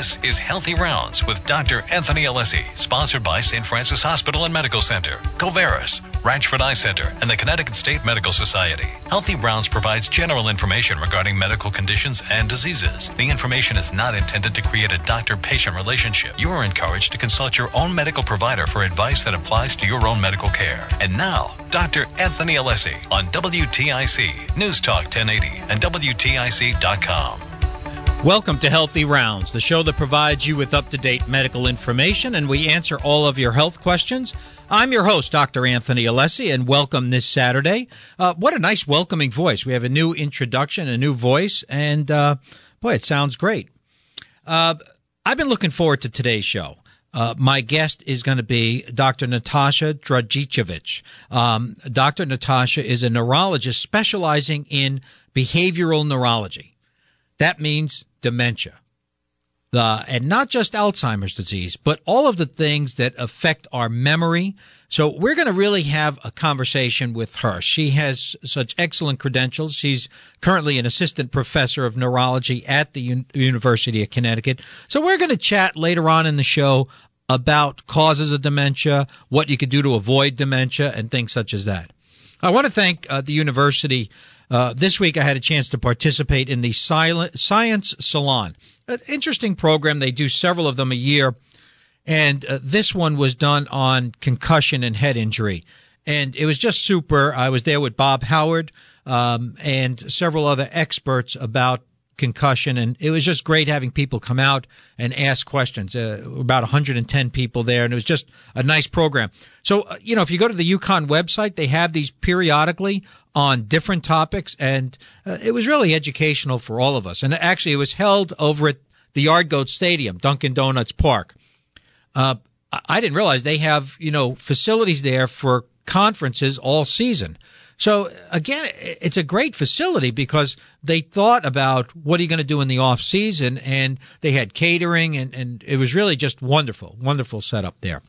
This is Healthy Rounds with Dr. Anthony Alessi, sponsored by St. Francis Hospital and Medical Center, Covaris, Ranchford Eye Center, and the Connecticut State Medical Society. Healthy Rounds provides general information regarding medical conditions and diseases. The information is not intended to create a doctor-patient relationship. You are encouraged to consult your own medical provider for advice that applies to your own medical care. And now, Dr. Anthony Alessi on WTIC, News Talk 1080, and WTIC.com. Welcome to Healthy Rounds, the show that provides you with up-to-date medical information, and we answer all of your health questions. I'm your host, Dr. Anthony Alessi, and welcome this Saturday. What a nice welcoming voice. We have a new introduction, a new voice, and boy, it sounds great. I've been looking forward to today's show. My guest is going to be Dr. Natasha Dragicevic. Dr. Natasha is a neurologist specializing in behavioral neurology. That means dementia. And not just Alzheimer's disease, but all of the things that affect our memory. So we're going to really have a conversation with her. She has such excellent credentials. She's currently an assistant professor of neurology at the University of Connecticut. So we're going to chat later on in the show about causes of dementia, what you could do to avoid dementia, and things such as that. I want to thank the university. This week I had a chance to participate in the Science Salon. An interesting program. They do several of them a year, and this one was done on concussion and head injury. And it was just super. I was there with Bob Howard and several other experts about concussion, and it was just great having people come out and ask questions. About 110 people there, and it was just a nice program. So, if you go to the UConn website, they have these periodically on different topics, and it was really educational for all of us. And actually, it was held over at the Yard Goat Stadium, Dunkin' Donuts Park. I didn't realize they have, facilities there for conferences all season. So, again, it's a great facility because they thought about what are you going to do in the off season, and they had catering, and it was really just wonderful, wonderful setup there.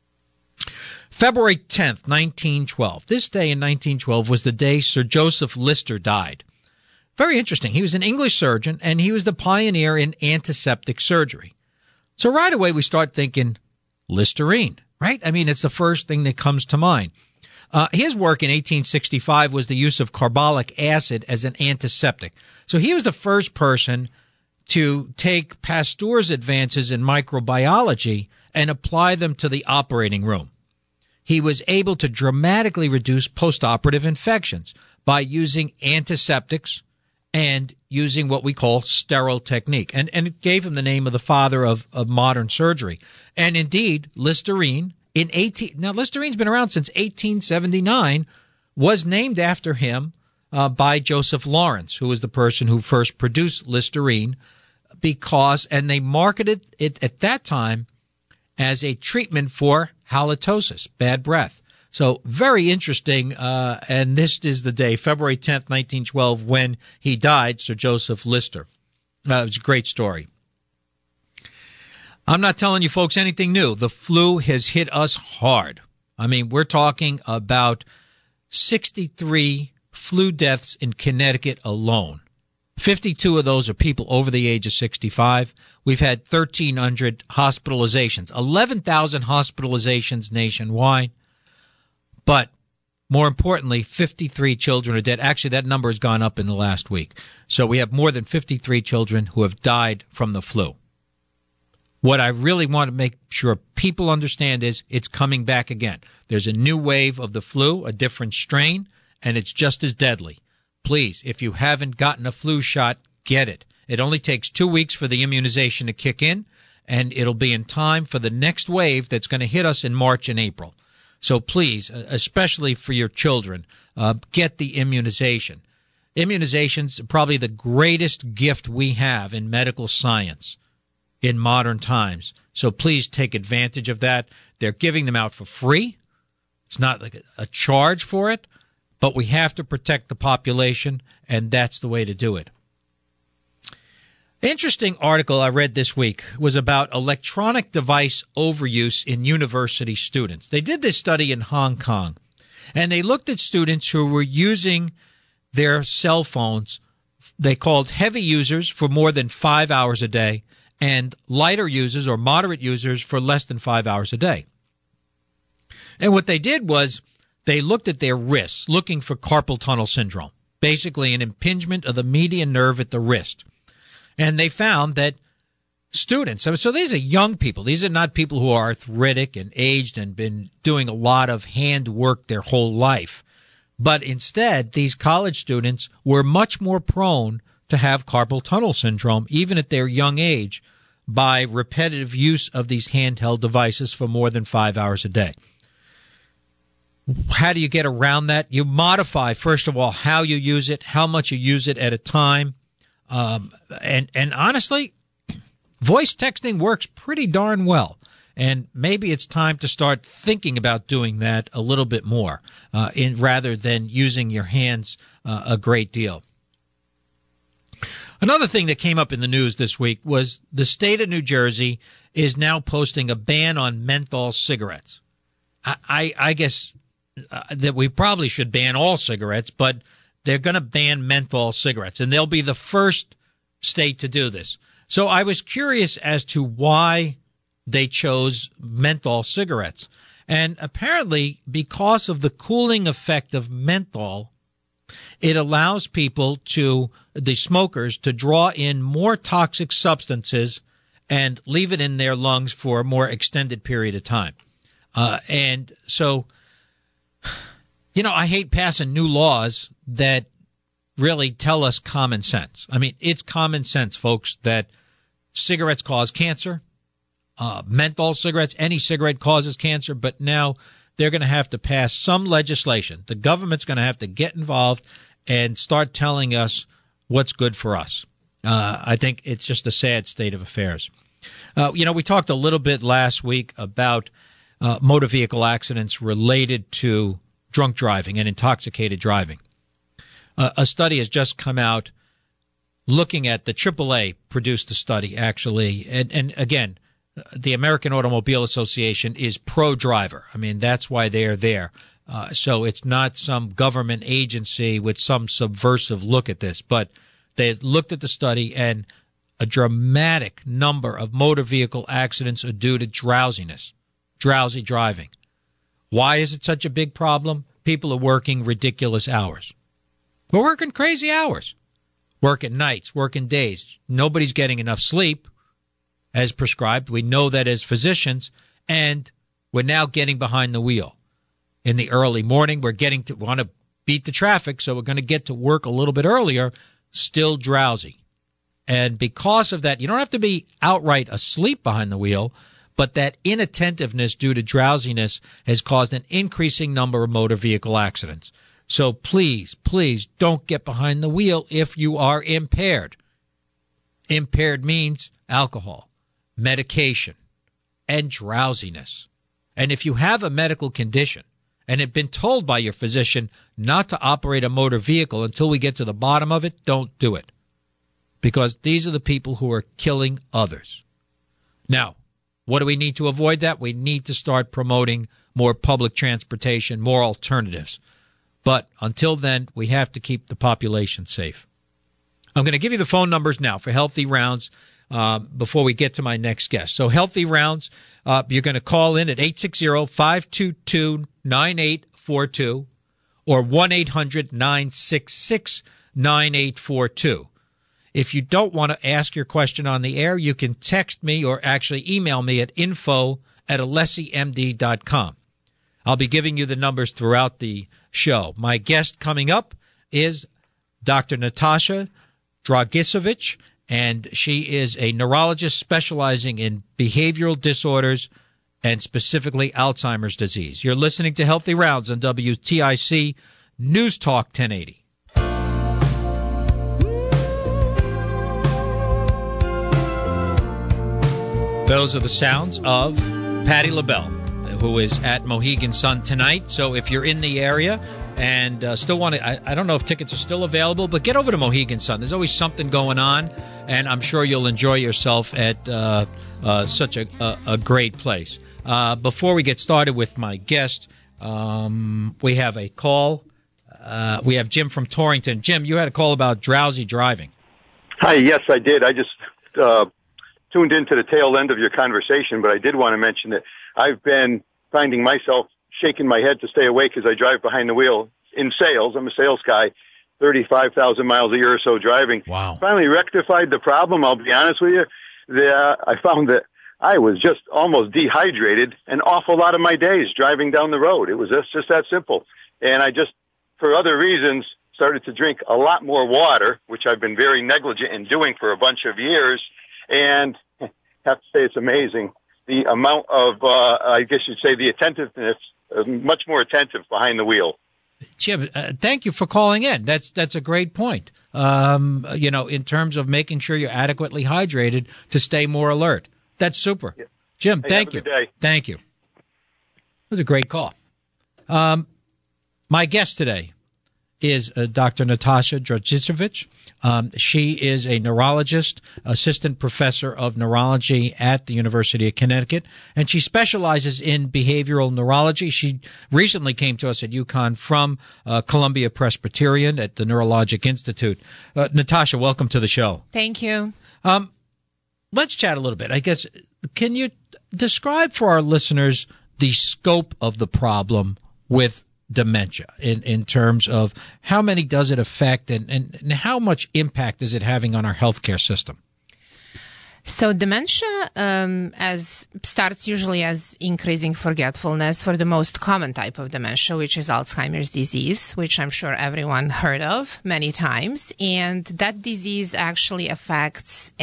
February 10th, 1912. This day in 1912 was the day Sir Joseph Lister died. Very interesting. He was an English surgeon, and he was the pioneer in antiseptic surgery. So right away we start thinking Listerine, right? I mean, it's the first thing that comes to mind. His work in 1865 was the use of carbolic acid as an antiseptic. So he was the first person to take Pasteur's advances in microbiology and apply them to the operating room. He was able to dramatically reduce postoperative infections by using antiseptics and using what we call sterile technique. And it gave him the name of the father of modern surgery. And indeed, Listerine, now Listerine's been around since 1879, was named after him by Joseph Lawrence, who was the person who first produced Listerine, and they marketed it at that time as a treatment for halitosis, bad breath. So very interesting, and this is the day, February 10th, 1912, when he died, Sir Joseph Lister. It was a great story. I'm not telling you folks anything new. The flu has hit us hard. I mean, we're talking about 63 flu deaths in Connecticut alone. 52 of those are people over the age of 65. We've had 1,300 hospitalizations, 11,000 hospitalizations nationwide. But more importantly, 53 children are dead. Actually, that number has gone up in the last week. So we have more than 53 children who have died from the flu. What I really want to make sure people understand is it's coming back again. There's a new wave of the flu, a different strain, and it's just as deadly. Please, if you haven't gotten a flu shot, get it. It only takes 2 weeks for the immunization to kick in, and it'll be in time for the next wave that's going to hit us in March and April. So please, especially for your children, get the immunization. Immunization's probably the greatest gift we have in medical science in modern times. So please take advantage of that. They're giving them out for free. It's not like a charge for it, but we have to protect the population, and that's the way to do it. Interesting article I read this week was about electronic device overuse in university students. They did this study in Hong Kong, and they looked at students who were using their cell phones. They called heavy users for more than 5 hours a day and lighter users or moderate users for less than 5 hours a day. And what they did was they looked at their wrists, looking for carpal tunnel syndrome, basically an impingement of the median nerve at the wrist. And they found that students, so these are young people. These are not people who are arthritic and aged and been doing a lot of hand work their whole life. But instead, these college students were much more prone to have carpal tunnel syndrome, even at their young age, by repetitive use of these handheld devices for more than 5 hours a day. How do you get around that? You modify, first of all, how you use it, how much you use it at a time. And honestly, voice texting works pretty darn well. And maybe it's time to start thinking about doing that a little bit more rather than using your hands a great deal. Another thing that came up in the news this week was the state of New Jersey is now posting a ban on menthol cigarettes. I guess that we probably should ban all cigarettes, but they're going to ban menthol cigarettes, and they'll be the first state to do this. So I was curious as to why they chose menthol cigarettes. And apparently, because of the cooling effect of menthol, it allows people the smokers, to draw in more toxic substances and leave it in their lungs for a more extended period of time. And so, I hate passing new laws that really tell us common sense. I mean, it's common sense, folks, that cigarettes cause cancer. Menthol cigarettes, any cigarette causes cancer, but now they're going to have to pass some legislation. The government's going to have to get involved and start telling us what's good for us. I think it's just a sad state of affairs. We talked a little bit last week about motor vehicle accidents related to drunk driving and intoxicated driving. A study has just come out looking at the AAA produced a study, actually. And again, the American Automobile Association is pro-driver. I mean, that's why they're there. So it's not some government agency with some subversive look at this. But they looked at the study, and a dramatic number of motor vehicle accidents are due to drowsiness, drowsy driving. Why is it such a big problem? People are working ridiculous hours. We're working crazy hours. Working nights, working days. Nobody's getting enough sleep as prescribed. We know that as physicians, and we're now getting behind the wheel. In the early morning, we're want to beat the traffic, so we're going to get to work a little bit earlier, still drowsy. And because of that, you don't have to be outright asleep behind the wheel, but that inattentiveness due to drowsiness has caused an increasing number of motor vehicle accidents. So please, please don't get behind the wheel if you are impaired. Impaired means alcohol, medication, and drowsiness. And if you have a medical condition and have been told by your physician not to operate a motor vehicle until we get to the bottom of it, don't do it. Because these are the people who are killing others. Now, what do we need to avoid that? We need to start promoting more public transportation, more alternatives. But until then, we have to keep the population safe. I'm going to give you the phone numbers now for Healthy Rounds before we get to my next guest. So Healthy Rounds, you're going to call in at 860-522-9842 or 1-800-966-9842. If you don't want to ask your question on the air, you can text me or actually email me at info@alessimd.com. I'll be giving you the numbers throughout the show. My guest coming up is Dr. Natasha Dragisevich, and she is a neurologist specializing in behavioral disorders and specifically Alzheimer's disease. You're listening to Healthy Rounds on WTIC News Talk 1080. Those are the sounds of Patti LaBelle, who is at Mohegan Sun tonight. So if you're in the area and still want to, I don't know if tickets are still available, but get over to Mohegan Sun. There's always something going on, and I'm sure you'll enjoy yourself at such a great place. Before we get started with my guest, we have a call. We have Jim from Torrington. Jim, you had a call about drowsy driving. Hi, yes, I did. I just tuned into the tail end of your conversation, but I did want to mention that I've been finding myself shaking my head to stay awake as I drive behind the wheel in sales. I'm a sales guy, 35,000 miles a year or so driving. Wow. Finally rectified the problem, I'll be honest with you. I found that I was just almost dehydrated an awful lot of my days driving down the road. It was just that simple. And I just, for other reasons, started to drink a lot more water, which I've been very negligent in doing for a bunch of years. And I have to say it's amazing the amount of, I guess you'd say, the attentiveness, much more attentive behind the wheel. Jim, thank you for calling in. That's a great point. In terms of making sure you're adequately hydrated to stay more alert. That's super. Yeah. Jim, thank you. Thank you. It was a great call. My guest today is Dr. Natasha Dragicevic. She is a neurologist, assistant professor of neurology at the University of Connecticut, and she specializes in behavioral neurology. She recently came to us at UConn from Columbia Presbyterian at the Neurologic Institute. Natasha, welcome to the show. Thank you. Let's chat a little bit. I guess, can you describe for our listeners the scope of the problem with dementia in terms of how many does it affect and how much impact is it having on our healthcare system? So dementia starts usually as increasing forgetfulness for the most common type of dementia, which is Alzheimer's disease, which I'm sure everyone heard of many times. And that disease actually affects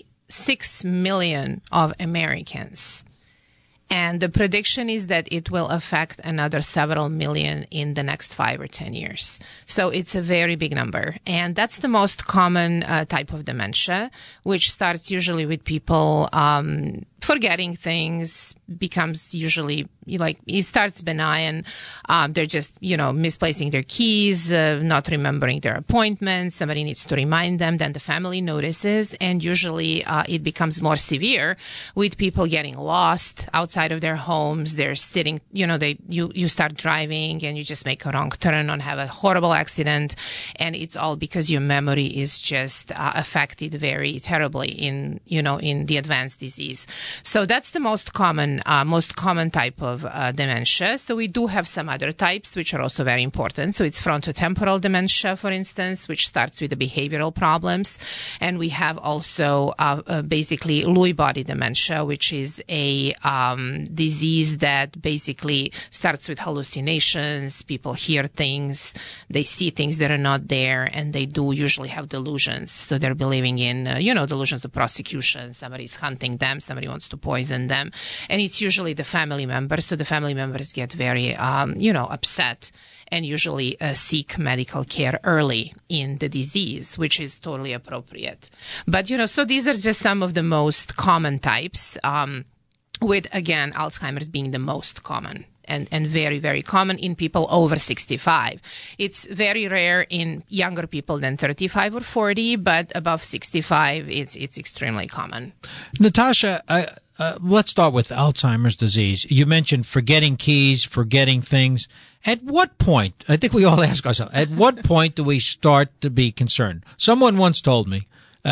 6 million of Americans. And the prediction is that it will affect another several million in the next 5 or 10 years. So it's a very big number. And that's the most common type of dementia, which starts usually with people forgetting things, becomes usually it starts benign. They're just, misplacing their keys, not remembering their appointments. Somebody needs to remind them. Then the family notices, and usually it becomes more severe with people getting lost outside of their homes. They're sitting, you start driving and you just make a wrong turn and have a horrible accident, and it's all because your memory is just affected very terribly in the advanced disease. So that's the most common type of dementia. So we do have some other types which are also very important. So it's frontotemporal dementia, for instance, which starts with the behavioral problems. And we have also basically Lewy body dementia, which is a disease that basically starts with hallucinations. People hear things, they see things that are not there, and they do usually have delusions. So they're believing in, delusions of prosecution. Somebody's hunting them, somebody wants to poison them. And it's usually the family members. So the family members get very, upset and usually seek medical care early in the disease, which is totally appropriate. But, so these are just some of the most common types, with, again, Alzheimer's being the most common. And very, very common in people over 65. It's very rare in younger people than 35 or 40, but above 65, it's extremely common. Natasha, let's start with Alzheimer's disease. You mentioned forgetting keys, forgetting things. At what point, I think we all ask ourselves, at what point do we start to be concerned? Someone once told me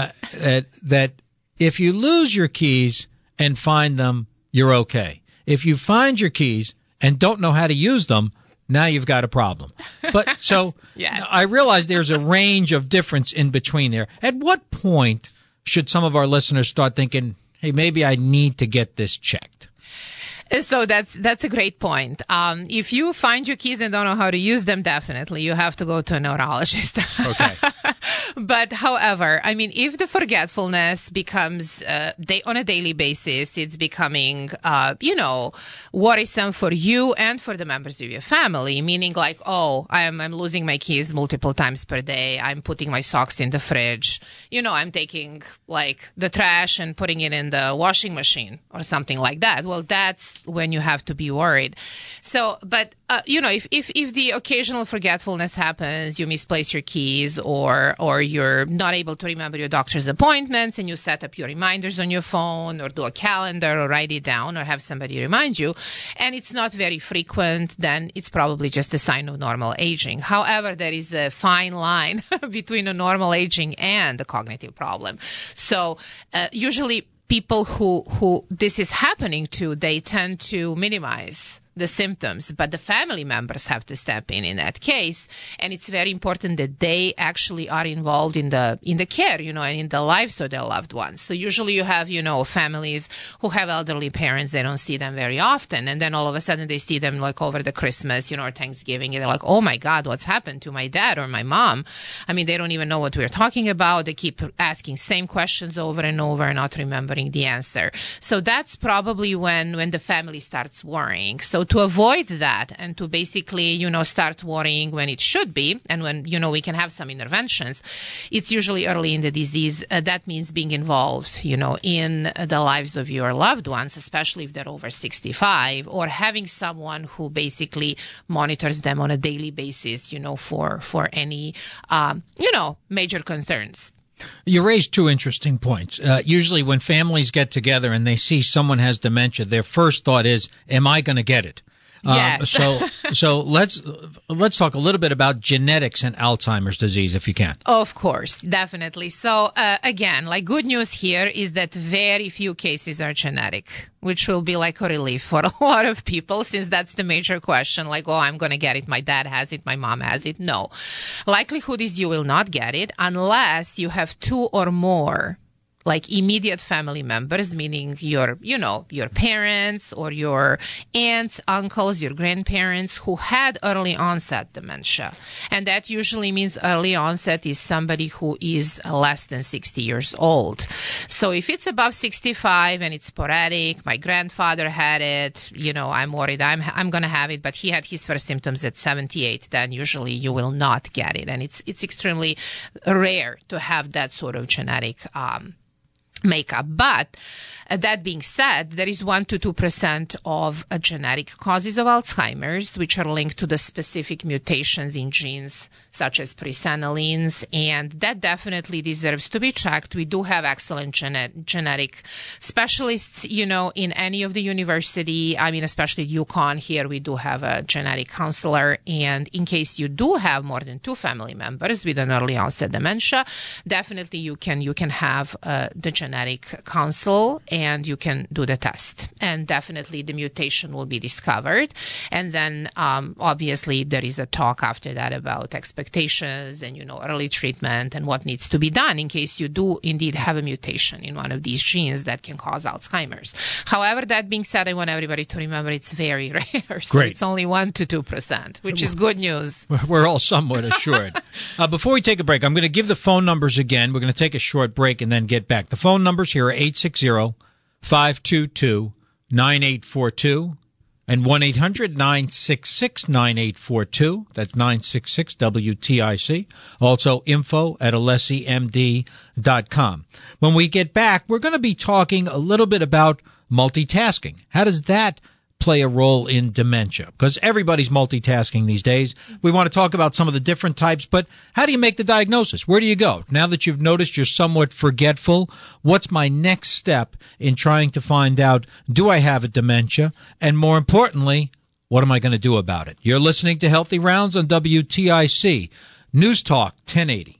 that if you lose your keys and find them, you're okay. If you find your keys and don't know how to use them, now you've got a problem. But so yes. I realize there's a range of difference in between there. At what point should some of our listeners start thinking, hey, maybe I need to get this checked? So that's a great point. If you find your keys and don't know how to use them, definitely you have to go to a neurologist. Okay. But however, I mean, if the forgetfulness becomes on a daily basis, it's becoming, worrisome for you and for the members of your family, meaning like, oh, I'm losing my keys multiple times per day. I'm putting my socks in the fridge. I'm taking like the trash and putting it in the washing machine or something like that. Well, that's when you have to be worried. So, but if the occasional forgetfulness happens, you misplace your keys or you're not able to remember your doctor's appointments and you set up your reminders on your phone or do a calendar or write it down or have somebody remind you, and it's not very frequent, then it's probably just a sign of normal aging. However, there is a fine line between a normal aging and a cognitive problem. So usually people who this is happening to, they tend to minimize the symptoms, but the family members have to step in that case. And it's very important that they actually are involved in the care, and in the lives of their loved ones. So usually you have, families who have elderly parents, they don't see them very often. And then all of a sudden they see them like over the Christmas, or Thanksgiving. And they're like, oh my God, what's happened to my dad or my mom? I mean, they don't even know what we're talking about. They keep asking same questions over and over, not remembering the answer. So that's probably when the family starts worrying. So to avoid that and to basically, start worrying when it should be and when, we can have some interventions, it's usually early in the disease. That means being involved, in the lives of your loved ones, especially if they're over 65, or having someone who basically monitors them on a daily basis, for any, major concerns. You raised two interesting points. Usually when families get together and they see someone has dementia, their first thought is, am I going to get it? Yes. So let's talk a little bit about genetics and Alzheimer's disease, if you can. Of course, definitely. So again, good news here is that very few cases are genetic, which will be like a relief for a lot of people, since that's the major question. I'm going to get it. My dad has it. My mom has it. No. Likelihood is you will not get it unless you have two or more immediate family members, meaning your parents or your aunts, uncles, your grandparents who had early onset dementia. And that usually means early onset is somebody who is less than 60 years old. So if it's above 65 and it's sporadic, my grandfather had it, I'm worried I'm going to have it, but he had his first symptoms at 78, then usually you will not get it. And it's extremely rare to have that sort of genetic makeup. But that being said, there is 1 to 2% of genetic causes of Alzheimer's, which are linked to the specific mutations in genes such as presenilins, and that definitely deserves to be checked. We do have excellent genetic specialists, in any of the university. I mean, especially UConn here, we do have a genetic counselor, and in case you do have more than 2 family members with an early onset dementia, definitely you can have the genetic counsel and you can do the test, and definitely the mutation will be discovered. And then obviously there is a talk after that about expectations and early treatment and what needs to be done in case you do indeed have a mutation in one of these genes that can cause Alzheimer's. However, that being said, I want everybody to remember it's very rare. So Great. It's only 1 to 2%, which is good news. We're all somewhat assured. Before we take a break, I'm going to give the phone numbers again. We're going to take a short break and then get back. The phone numbers here are 860-522-9842 and 1-800-966-9842. That's 966-WTIC. Also, info@alessimd.com. When we get back, we're going to be talking a little bit about multitasking. How does that play a role in dementia? Because everybody's multitasking these days. We want to talk about some of the different types, but how do you make the diagnosis? Where do you go? Now that you've noticed you're somewhat forgetful, what's my next step in trying to find out, do I have a dementia? And more importantly, what am I going to do about it? You're listening to Healthy Rounds on WTIC. News Talk 1080.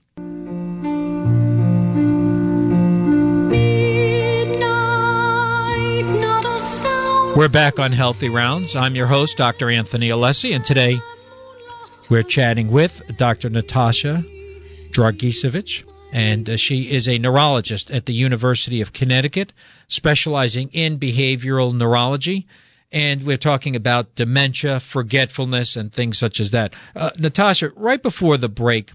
We're back on Healthy Rounds. I'm your host, Dr. Anthony Alessi, and today we're chatting with Dr. Natasha Dragisevich, and she is a neurologist at the University of Connecticut, specializing in behavioral neurology, and we're talking about dementia, forgetfulness, and things such as that. Natasha, right before the break,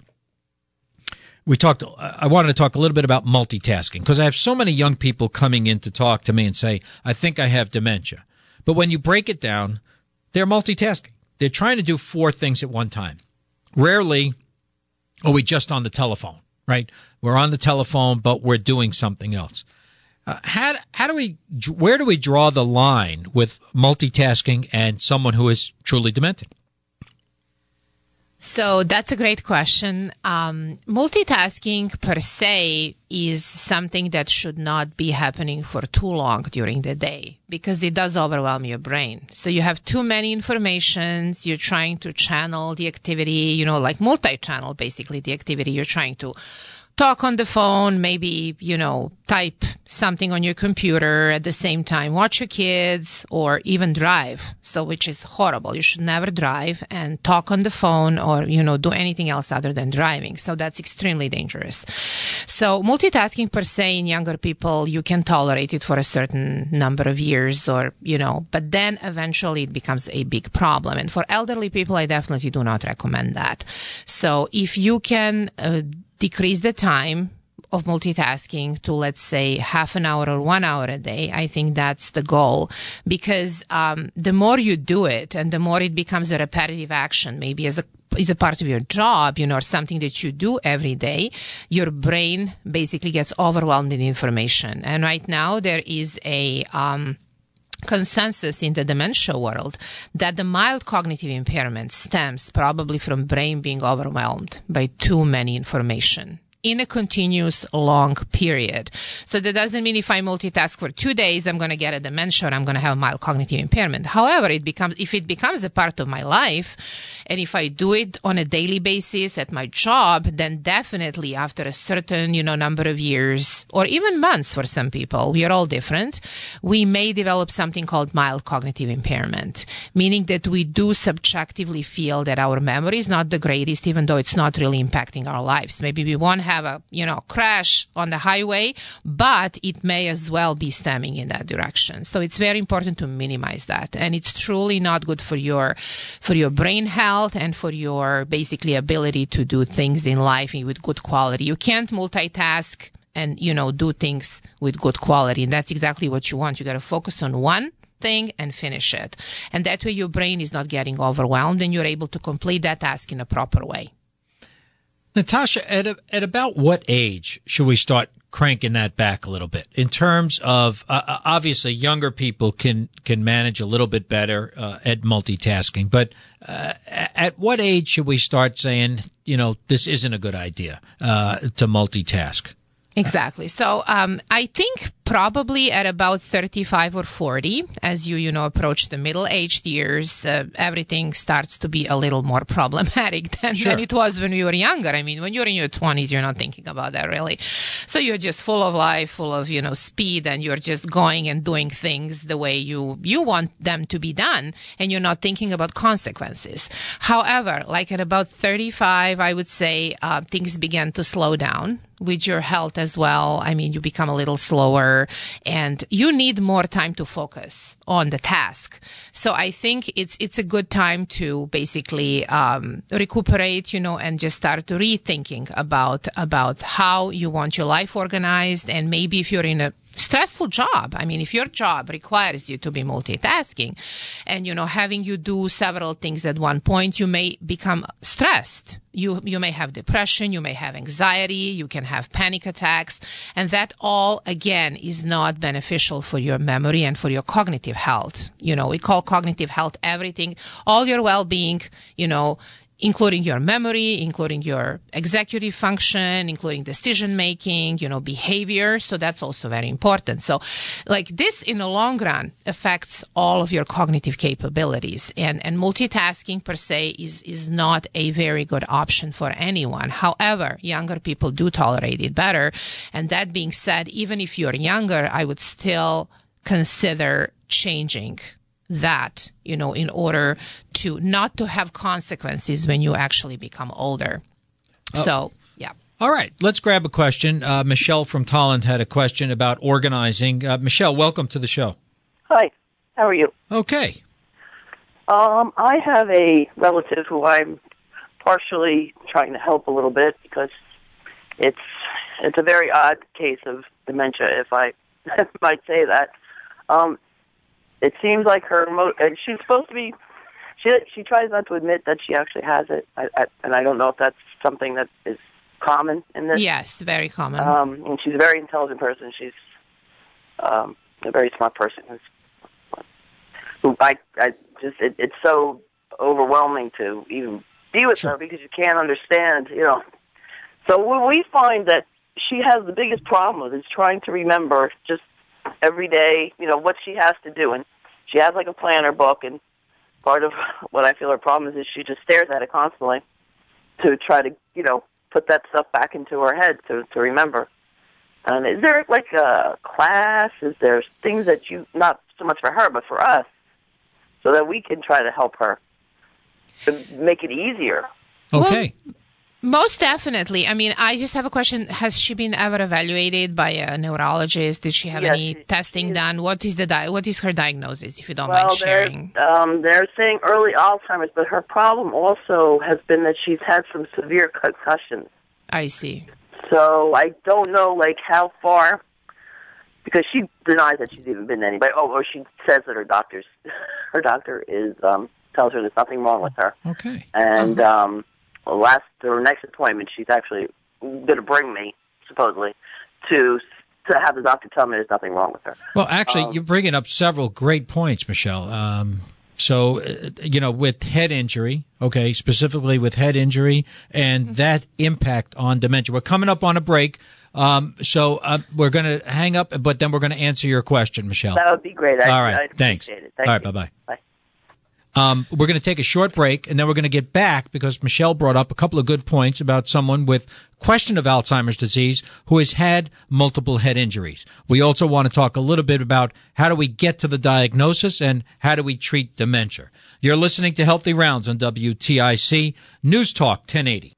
I wanted to talk a little bit about multitasking, because I have so many young people coming in to talk to me and say, I think I have dementia. But when you break it down, they're multitasking. They're trying to do 4 things at one time. Rarely are we just on the telephone, right? We're on the telephone, but we're doing something else. Where do we draw the line with multitasking and someone who is truly demented? So that's a great question. Multitasking per se is something that should not be happening for too long during the day, because it does overwhelm your brain. So you have too many informations. You're trying to channel the activity, like multi-channel, basically the activity you're trying to talk on the phone, maybe, type something on your computer at the same time, watch your kids, or even drive. So, which is horrible. You should never drive and talk on the phone or, do anything else other than driving. So that's extremely dangerous. So multitasking per se in younger people, you can tolerate it for a certain number of years or, but then eventually it becomes a big problem. And for elderly people, I definitely do not recommend that. So if you can decrease the time of multitasking to, let's say, half an hour or 1 hour a day, I think that's the goal. Because the more you do it and the more it becomes a repetitive action, maybe as a part of your job, or something that you do every day, your brain basically gets overwhelmed in information. And right now there is a consensus in the dementia world that the mild cognitive impairment stems probably from brain being overwhelmed by too many information in a continuous long period. So that doesn't mean if I multitask for 2 days, I'm going to get a dementia or I'm going to have a mild cognitive impairment. However, if it becomes a part of my life, and if I do it on a daily basis at my job, then definitely after a certain, number of years or even months for some people, we are all different, we may develop something called mild cognitive impairment, meaning that we do subjectively feel that our memory is not the greatest, even though it's not really impacting our lives. Maybe we won't have a crash on the highway, but it may as well be stemming in that direction. So it's very important to minimize that, and it's truly not good for your brain health and for your basically ability to do things in life with good quality. You can't multitask and do things with good quality, and that's exactly what you want. You got to focus on one thing and finish it, and that way your brain is not getting overwhelmed and you're able to complete that task in a proper way. Natasha, at about what age should we start cranking that back a little bit in terms of obviously younger people can manage a little bit better at multitasking, but at what age should we start saying, this isn't a good idea to multitask? Exactly. So I think probably at about 35 or 40, as you approach the middle-aged years, everything starts to be a little more problematic than it was when we were younger. I mean, when you're in your 20s, you're not thinking about that really. So you're just full of life, full of, speed, and you're just going and doing things the way you want them to be done, and you're not thinking about consequences. However, like at about 35, I would say things began to slow down with your health as well. I mean, you become a little slower and you need more time to focus on the task. So I think it's a good time to basically recuperate, and just start rethinking about how you want your life organized. And maybe if you're in a stressful job, I mean, if your job requires you to be multitasking and, having you do several things at one point, you may become stressed. You may have depression, you may have anxiety, you can have panic attacks, and that all, again, is not beneficial for your memory and for your cognitive health. We call cognitive health everything, all your well-being, including your memory, including your executive function, including decision-making, behavior. So that's also very important. So like this in the long run affects all of your cognitive capabilities, and multitasking per se is not a very good option for anyone. However, younger people do tolerate it better. And that being said, even if you're younger, I would still consider changing that, in order to not to have consequences when you actually become older. So, yeah. All right. Let's grab a question. Michelle from Tolland had a question about organizing. Michelle, welcome to the show. Hi. How are you? Okay. I have a relative who I'm partially trying to help a little bit because it's a very odd case of dementia, if I might say that. It seems like she's supposed to be, she tries not to admit that she actually has it, and I don't know if that's something that is common in this. Yes, very common. And she's a very intelligent person. She's a very smart person. It's so overwhelming to even be with her because you can't understand, So we find that she has the biggest problem is trying to remember just every day, what she has to do. And she has like a planner book, and part of what I feel her problem is she just stares at it constantly to try to, put that stuff back into her head to remember. And is there like a class? Is there things that you, not so much for her, but for us, so that we can try to help her to make it easier? Okay. Well, most definitely. I mean, I just have a question. Has she been ever evaluated by a neurologist? Did she have any testing done? What is what is her diagnosis, if you don't mind sharing? They're saying early Alzheimer's, but her problem also has been that she's had some severe concussions. I see. So I don't know, like, how far, because she denies that she's even been to anybody. Or she says that her doctor is tells her there's nothing wrong with her. Okay. And her next appointment, she's actually going to bring me, supposedly, to have the doctor tell me there's nothing wrong with her. Well, actually, you're bringing up several great points, Michelle. So, with head injury, okay, specifically with head injury and that impact on dementia. We're coming up on a break, so we're going to hang up, but then we're going to answer your question, Michelle. That would be great. All right, I'd thanks. Appreciate it. All right, bye-bye. Bye. We're going to take a short break, and then we're going to get back because Michelle brought up a couple of good points about someone with question of Alzheimer's disease who has had multiple head injuries. We also want to talk a little bit about how do we get to the diagnosis and how do we treat dementia. You're listening to Healthy Rounds on WTIC News Talk 1080.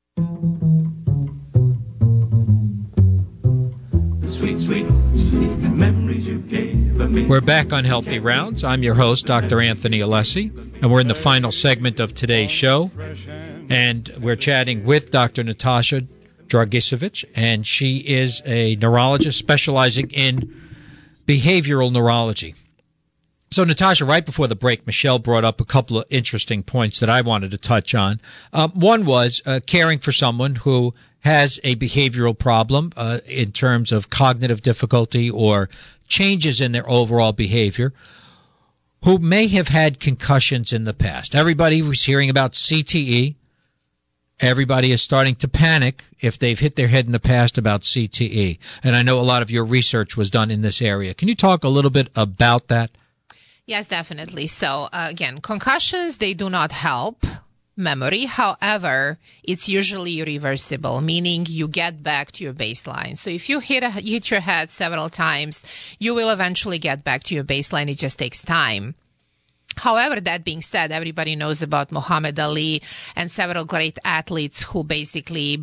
Sweet, sweet memories you gave me. We're back on Healthy Rounds. I'm your host, Dr. Anthony Alessi, and we're in the final segment of today's show. And we're chatting with Dr. Natasha Dragisevich, and she is a neurologist specializing in behavioral neurology. So, Natasha, right before the break, Michelle brought up a couple of interesting points that I wanted to touch on. One was caring for someone who has a behavioral problem in terms of cognitive difficulty or changes in their overall behavior, who may have had concussions in the past. Everybody was hearing about CTE. Everybody is starting to panic if they've hit their head in the past about CTE. And I know a lot of your research was done in this area. Can you talk a little bit about that? Yes, definitely. So, again, concussions, they do not help memory. However, it's usually reversible, meaning you get back to your baseline. So if you hit your head several times, you will eventually get back to your baseline. It just takes time. However, that being said, everybody knows about Muhammad Ali and several great athletes who basically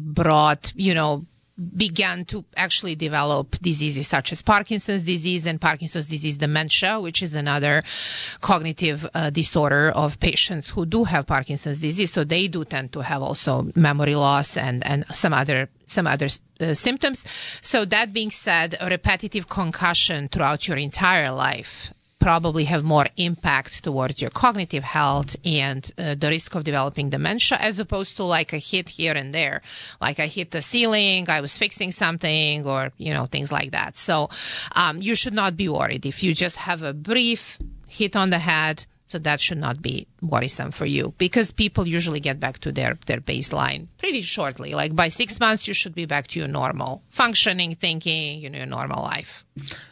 began to actually develop diseases such as Parkinson's disease and Parkinson's disease dementia, which is another cognitive disorder of patients who do have Parkinson's disease. So they do tend to have also memory loss and some other symptoms. So that being said, a repetitive concussion throughout your entire life probably have more impact towards your cognitive health and the risk of developing dementia, as opposed to like a hit here and there. Like I hit the ceiling, I was fixing something, or, things like that. So you should not be worried if you just have a brief hit on the head. So that should not be worrisome for you, because people usually get back to their baseline pretty shortly. Like by 6 months, you should be back to your normal functioning, thinking, your normal life.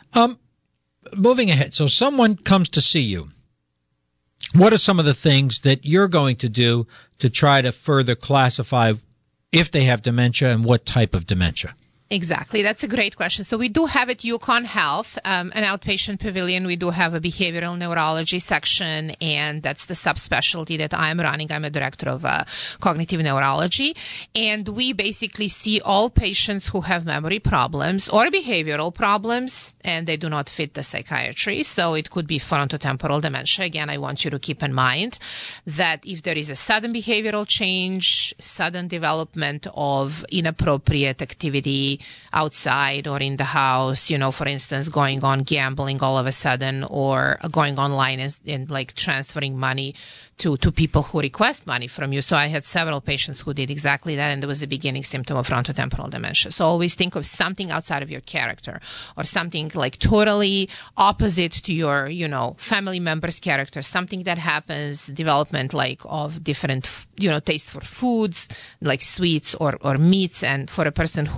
Moving ahead, so someone comes to see you. What are some of the things that you're going to do to try to further classify if they have dementia and what type of dementia? Exactly. That's a great question. So we do have at UConn Health, an outpatient pavilion. We do have a behavioral neurology section, and that's the subspecialty that I'm running. I'm a director of cognitive neurology, and we basically see all patients who have memory problems or behavioral problems, and they do not fit the psychiatry. So it could be frontotemporal dementia. Again, I want you to keep in mind that if there is a sudden behavioral change, sudden development of inappropriate activity outside or in the house, for instance, going on gambling all of a sudden, or going online and like transferring money to people who request money from you. So I had several patients who did exactly that, and there was a beginning symptom of frontotemporal dementia. So always think of something outside of your character, or something like totally opposite to your, family member's character, something that happens, development like of different, taste for foods, like sweets or meats. And for a person who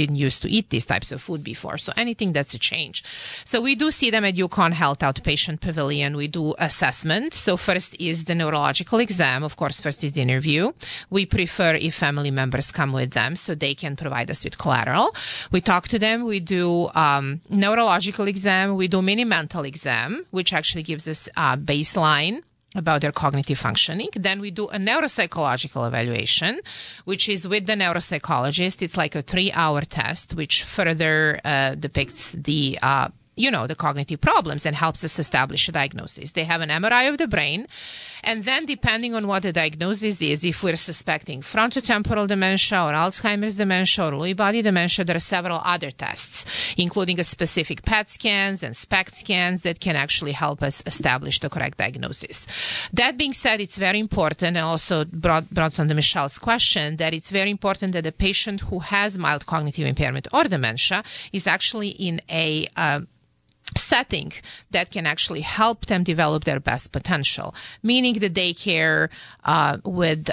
didn't used to eat these types of food before. So anything that's a change. So we do see them at Yukon Health Outpatient Pavilion. We do assessment. So first is the neurological exam. Of course, first is the interview. We prefer if family members come with them so they can provide us with collateral. We talk to them. We do neurological exam. We do mini mental exam, which actually gives us a baseline about their cognitive functioning. Then we do a neuropsychological evaluation, which is with the neuropsychologist. It's like a 3-hour test, which further depicts the the cognitive problems and helps us establish a diagnosis. They have an MRI of the brain. And then depending on what the diagnosis is, if we're suspecting frontotemporal dementia or Alzheimer's dementia or Lewy body dementia, there are several other tests, including a specific PET scans and SPECT scans that can actually help us establish the correct diagnosis. That being said, it's very important, and also brought on to Michelle's question, that it's very important that the patient who has mild cognitive impairment or dementia is actually in a setting that can actually help them develop their best potential, meaning the daycare with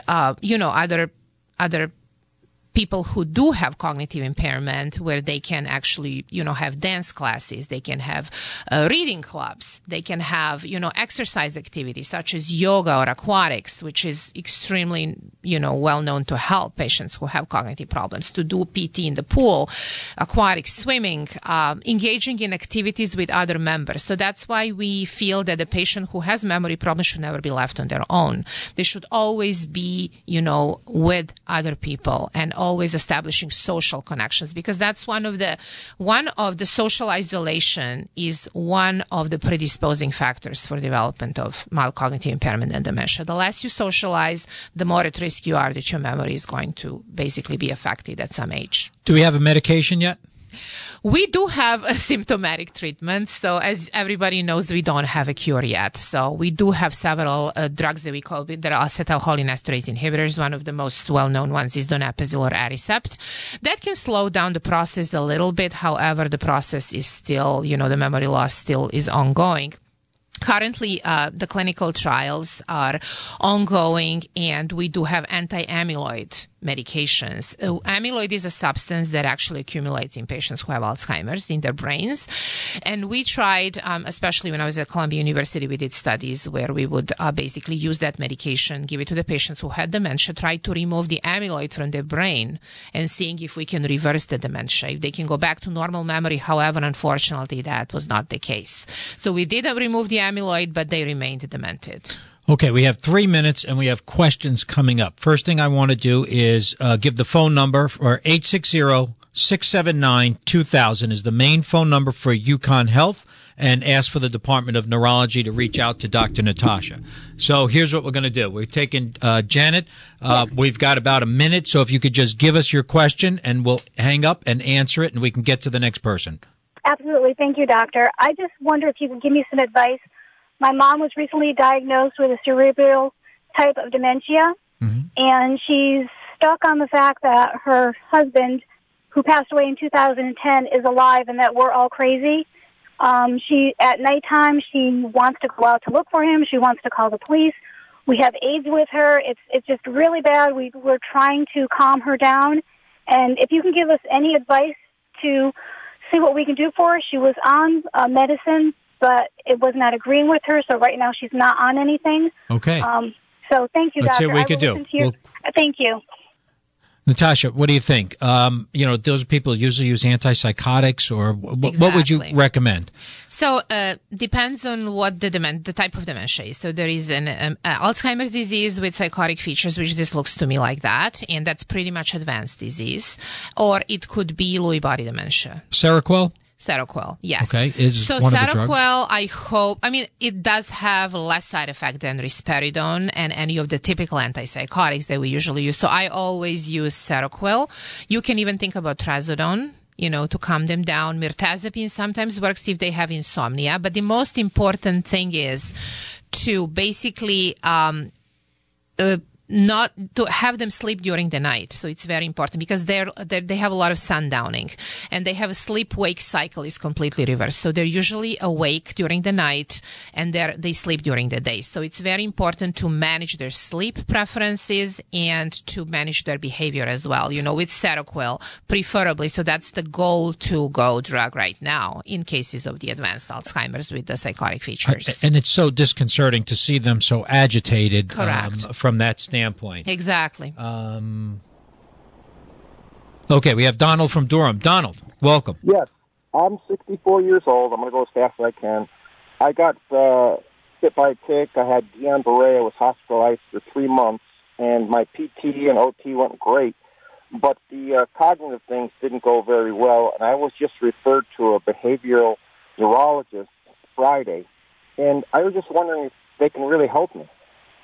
other people who do have cognitive impairment, where they can actually, have dance classes, they can have reading clubs, they can have, exercise activities such as yoga or aquatics, which is extremely, well known to help patients who have cognitive problems, to do PT in the pool, aquatic swimming, engaging in activities with other members. So that's why we feel that the patient who has memory problems should never be left on their own. They should always be, with other people and always establishing social connections, because that's one of the social isolation is one of the predisposing factors for development of mild cognitive impairment and dementia. The less you socialize, the more at risk you are that your memory is going to basically be affected at some age. Do we have a medication yet? We do have a symptomatic treatment. So as everybody knows, we don't have a cure yet. So we do have several drugs that we call that are acetylcholinesterase inhibitors. One of the most well-known ones is donepezil or Aricept. That can slow down the process a little bit. However, the process is still, the memory loss still is ongoing. Currently, the clinical trials are ongoing, and we do have anti-amyloid medications. Amyloid is a substance that actually accumulates in patients who have Alzheimer's in their brains. And we tried, especially when I was at Columbia University, we did studies where we would basically use that medication, give it to the patients who had dementia, try to remove the amyloid from their brain and seeing if we can reverse the dementia, if they can go back to normal memory. However, unfortunately, that was not the case. So we did remove the amyloid, but they remained demented. Okay, we have 3 minutes and we have questions coming up. First thing I want to do is give the phone number for 860-679-2000 is the main phone number for Yukon Health, and ask for the Department of Neurology to reach out to Dr. Natasha. So here's what we're going to do. We're taking Janet. We've got about a minute, so if you could just give us your question and we'll hang up and answer it and we can get to the next person. Absolutely. Thank you, doctor. I just wonder if you could give me some advice. My mom was recently diagnosed with a cerebral type of dementia, and she's stuck on the fact that her husband, who passed away in 2010, is alive and that we're all crazy. At nighttime, she wants to go out to look for him. She wants to call the police. We have aides with her. It's just really bad. We're trying to calm her down. And if you can give us any advice to see what we can do for her. She was on medicine, but it was not agreeing with her, so right now she's not on anything. Okay. So thank you, Let's see doctor. what we could do. Thank you. Natasha, what do you think? Those people usually use antipsychotics, or what would you recommend? So depends on what the type of dementia is. So there is an Alzheimer's disease with psychotic features, which this looks to me like that, and that's pretty much advanced disease. Or it could be Lewy body dementia. Seroquel? Seroquel, yes. Okay, so one Seroquel, it does have less side effect than risperidone and any of the typical antipsychotics that we usually use. So I always use Seroquel. You can even think about trazodone, to calm them down. Mirtazapine sometimes works if they have insomnia. But the most important thing is to basically not to have them sleep during the night. So it's very important because they have a lot of sundowning, and they have a sleep-wake cycle is completely reversed. So they're usually awake during the night, and they sleep during the day. So it's very important to manage their sleep preferences and to manage their behavior as well, with Seroquel, preferably. So that's the goal-to-go drug right now in cases of the advanced Alzheimer's with the psychotic features. And it's so disconcerting to see them so agitated. Correct. From that standpoint. Exactly. Okay, we have Donald from Durham. Donald, welcome. Yes, I'm 64 years old. I'm going to go as fast as I can. I got bit by a tick. I had Guillain-Barré. I was hospitalized for 3 months, and my PT and OT went great. But the cognitive things didn't go very well, and I was just referred to a behavioral neurologist Friday. And I was just wondering if they can really help me.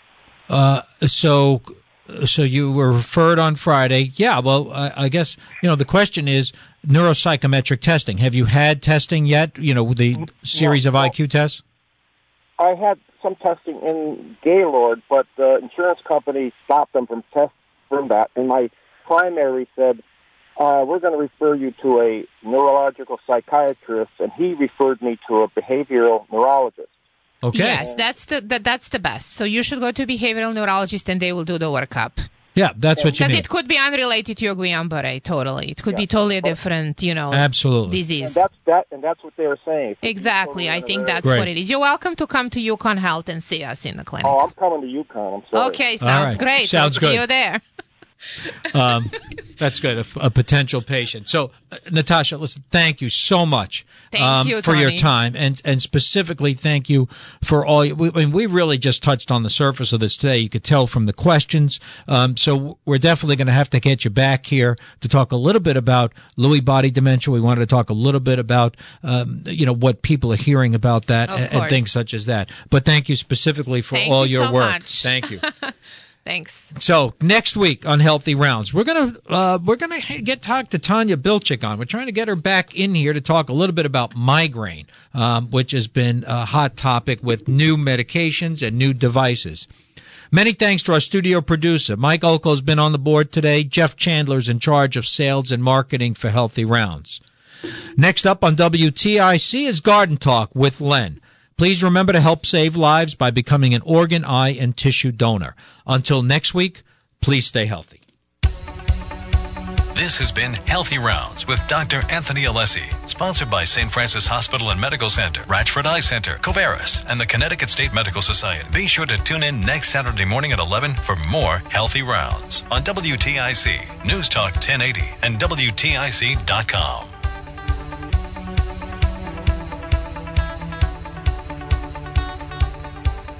So you were referred on Friday. Yeah, well, I guess, the question is neuropsychometric testing. Have you had testing yet, the series of IQ tests? I had some testing in Gaylord, but the insurance company stopped them from that. And my primary said, we're going to refer you to a neurological psychiatrist, and he referred me to a behavioral neurologist. Okay. Yes, that's the best. So you should go to a behavioral neurologist, and they will do the workup. Yeah, that's what you need. Because it could be unrelated to your Guillain-Barré, totally. It could be totally a different, absolutely disease. And that's what they were saying. Exactly. I think that's what it is. You're welcome to come to Yukon Health and see us in the clinic. Oh, I'm coming to Yukon. I'm sorry. Okay, sounds great. Sounds good. See you there. That's good, a potential patient. So, Natasha, listen, thank you so much for your time, and specifically thank you for all. We really just touched on the surface of this today. You could tell from the questions. So we're definitely going to have to get you back here to talk a little bit about Lewy body dementia. We wanted to talk a little bit about what people are hearing about that and things such as that. But thank you specifically for all your work. Much. Thank you. Thanks. So next week on Healthy Rounds, we're gonna talk to Tanya Bilchik on. We're trying to get her back in here to talk a little bit about migraine, which has been a hot topic with new medications and new devices. Many thanks to our studio producer. Mike Ulko's been on the board today. Jeff Chandler's in charge of sales and marketing for Healthy Rounds. Next up on WTIC is Garden Talk with Len. Please remember to help save lives by becoming an organ, eye, and tissue donor. Until next week, please stay healthy. This has been Healthy Rounds with Dr. Anthony Alessi, sponsored by St. Francis Hospital and Medical Center, Ratchford Eye Center, Covaris, and the Connecticut State Medical Society. Be sure to tune in next Saturday morning at 11 for more Healthy Rounds on WTIC, News Talk 1080, and WTIC.com.